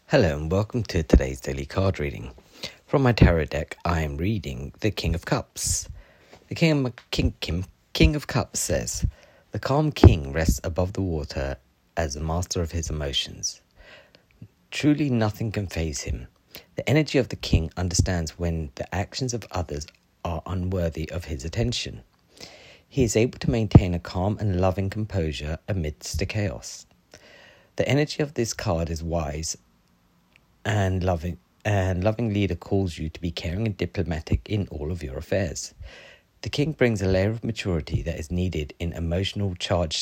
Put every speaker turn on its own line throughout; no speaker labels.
Hello and welcome to today's daily card reading. From my tarot deck, I am reading the King of Cups. The King of Cups says, "The calm king rests above the water as the master of his emotions. Truly nothing can faze him. The energy of the king understands when the actions of others are unworthy of his attention. He is able to maintain a calm and loving composure amidst the chaos. The energy of this card is wise and loving leader calls you to be caring and diplomatic in all of your affairs. The king brings a layer of maturity that is needed in emotionally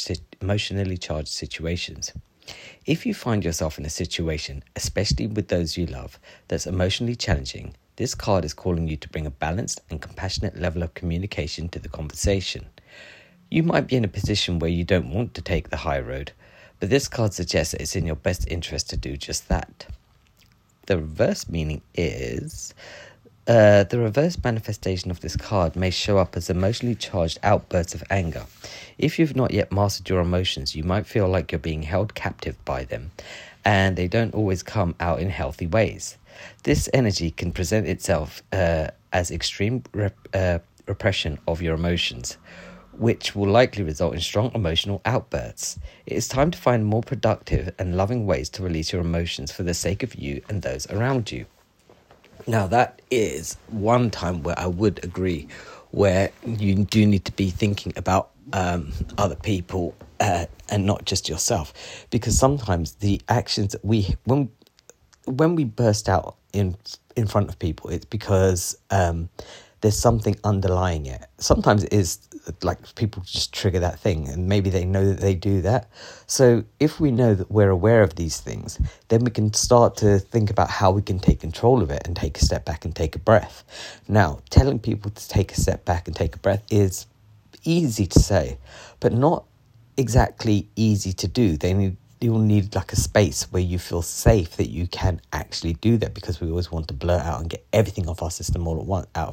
charged situations. If you find yourself in a situation, especially with those you love, that's emotionally challenging, this card is calling you to bring a balanced and compassionate level of communication to the conversation. You might be in a position where you don't want to take the high road, but this card suggests that it's in your best interest to do just that." The reverse meaning is, the reverse manifestation of this card may show up as emotionally charged outbursts of anger. If you've not yet mastered your emotions, you might feel like you're being held captive by them, and they don't always come out in healthy ways. This energy can present itself as extreme repression of your emotions, which will likely result in strong emotional outbursts. It is time to find more productive and loving ways to release your emotions for the sake of you and those around you. Now, that is one time where I would agree, where you do need to be thinking about other people and not just yourself, because sometimes the actions that when we burst out in front of people, it's because there's something underlying it. Sometimes it is like people just trigger that thing and maybe they know that they do that. So if we know that we're aware of these things, then we can start to think about how we can take control of it and take a step back and take a breath. Now, telling people to take a step back and take a breath is easy to say, but not exactly easy to do. You'll need like a space where you feel safe that you can actually do that, because we always want to blurt out and get everything out of our system all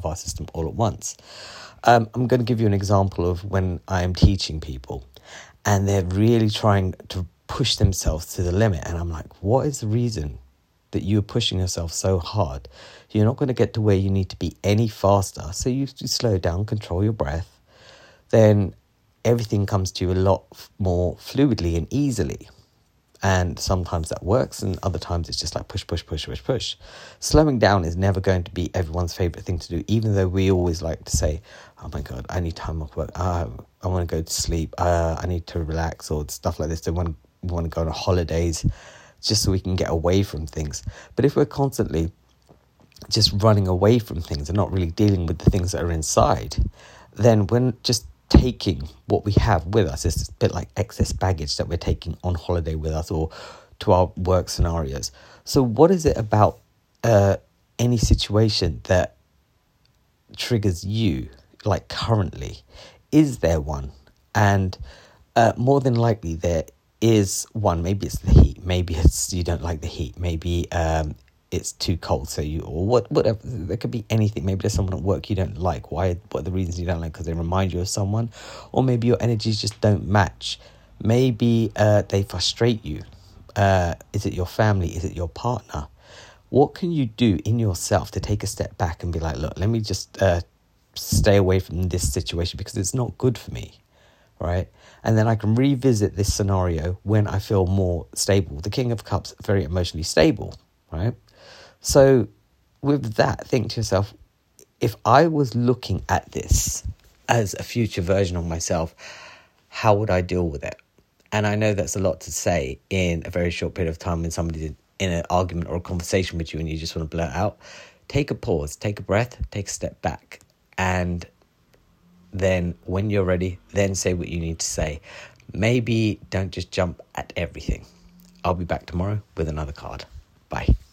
at once. I'm going to give you an example of when I am teaching people and they're really trying to push themselves to the limit. And I'm like, what is the reason that you're pushing yourself so hard? You're not going to get to where you need to be any faster. So you slow down, control your breath. Then everything comes to you a lot more fluidly and easily. And sometimes that works, and other times it's just like push. Slowing down is never going to be everyone's favourite thing to do, even though we always like to say, oh my God, I need time off work. I want to go to sleep. I need to relax, or stuff like this. We want to go on holidays just so we can get away from things. But if we're constantly just running away from things and not really dealing with the things that are inside, then when just taking what we have with us, it's a bit like excess baggage that we're taking on holiday with us or to our work scenarios. So what is it about any situation that triggers you, like currently? Is there one? And more than likely there is one. Maybe it's the heat, maybe it's you don't like the heat, maybe it's too cold, whatever. There could be anything. Maybe there's someone at work you don't like. What are the reasons you don't like? Because they remind you of someone, or maybe your energies just don't match. Maybe they frustrate you. Is it your family? Is it your partner? What can you do in yourself to take a step back and be like, look, let me just stay away from this situation because it's not good for me, right? And then I can revisit this scenario when I feel more stable. The King of Cups, very emotionally stable, right? So with that, think to yourself, if I was looking at this as a future version of myself, how would I deal with it? And I know that's a lot to say in a very short period of time when somebody's in an argument or a conversation with you and you just want to blurt out. Take a pause, take a breath, take a step back. And then when you're ready, then say what you need to say. Maybe don't just jump at everything. I'll be back tomorrow with another card. Bye.